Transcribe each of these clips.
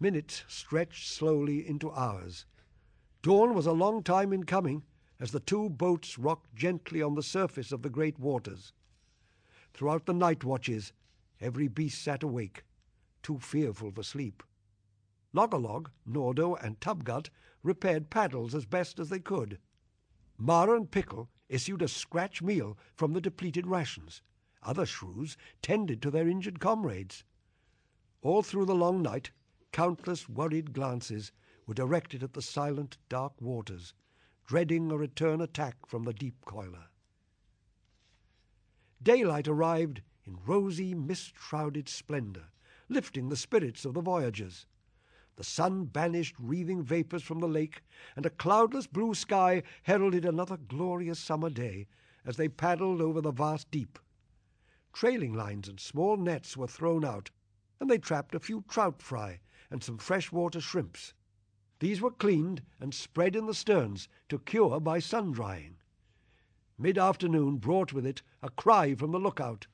Minutes stretched slowly into hours. Dawn was a long time in coming, as the two boats rocked gently on the surface of the great waters. Throughout the night watches, every beast sat awake, too fearful for sleep. Loggerlog, Nordo, and Tubgut repaired paddles as best as they could. Mara and Pickle issued a scratch meal from the depleted rations. Other shrews tended to their injured comrades. All through the long night, countless worried glances were directed at the silent, dark waters, dreading a return attack from the deep coiler. Daylight arrived in rosy, mist-shrouded splendor, lifting the spirits of the voyagers. The sun banished wreathing vapors from the lake, and a cloudless blue sky heralded another glorious summer day as they paddled over the vast deep. Trailing lines and small nets were thrown out, and they trapped a few trout fry and some freshwater shrimps. These were cleaned and spread in the sterns to cure by sun-drying. Mid-afternoon brought with it a cry from the lookout.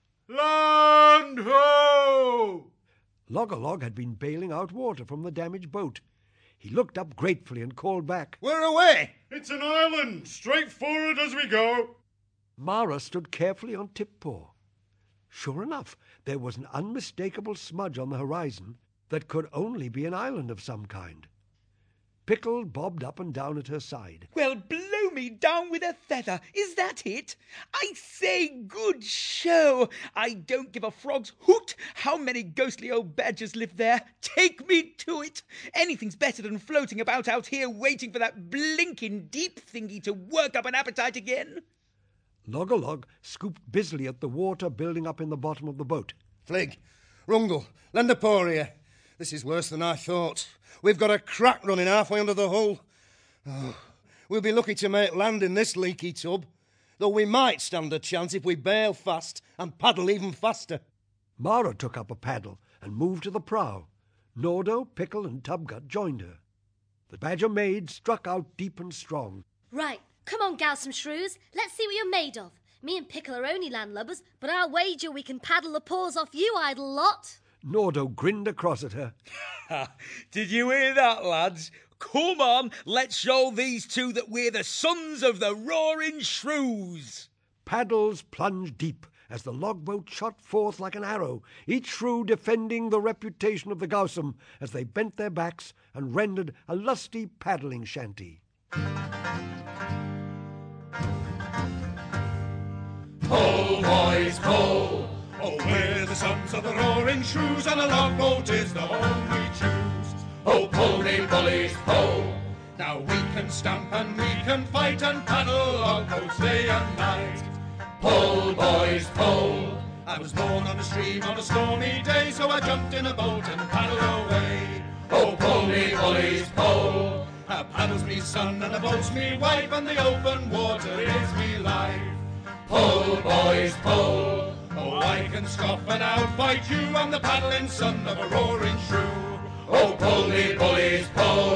"Land ho!" Loggerlog had been bailing out water from the damaged boat. He looked up gratefully and called back, "We're away!" "It's an island! Straight forward as we go!" Mara stood carefully on tip-paw. Sure enough, there was an unmistakable smudge on the horizon that could only be an island of some kind. Pickle bobbed up and down at her side. "Well, blow me down with a feather! Is that it? I say, good show! I don't give a frog's hoot how many ghostly old badgers live there. Take me to it! Anything's better than floating about out here waiting for that blinking deep thingy to work up an appetite again." Loggerlog scooped busily at the water building up in the bottom of the boat. "Flig, Rungle, lend a paw here. This is worse than I thought. We've got a crack running halfway under the hull. Oh, we'll be lucky to make land in this leaky tub, though we might stand a chance if we bail fast and paddle even faster." Mara took up a paddle and moved to the prow. Nordo, Pickle, and Tubgut joined her. The Badger maid struck out deep and strong. "Right, come on, Gowsome Shrews. Let's see what you're made of. Me and Pickle are only landlubbers, but I'll wager we can paddle the paws off you, idle lot." Nordo grinned across at her. Did you hear that, lads? Come on, let's show these two that we're the sons of the Roaring Shrews. Paddles plunged deep as the logboat shot forth like an arrow, each shrew defending the reputation of the Gowsome as they bent their backs and rendered a lusty paddling shanty. Pull, boys, pull! Oh, we're the sons of the Roaring Shrews, and a logboat is the home we choose. Oh, pull, me bullies, pull! Now we can stamp and we can fight and paddle logboats day and night. Pull, boys, pull! I was born on a stream on a stormy day, so I jumped in a boat and paddled away. Oh, pull, me bullies, pull! A paddle's me son and a boat's me wife, and the open water is me life. Pull, boys, pull! Oh, I can scoff and outfight you. I'm the paddling son of a roaring shrew. Oh, pull me bullies, pull!